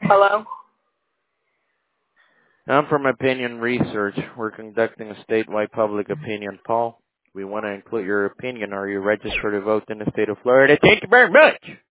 Hello? I'm from Opinion Research. We're conducting a statewide public opinion poll. We want to include your opinion. Are you registered to vote in the state of Florida? Thank you very much.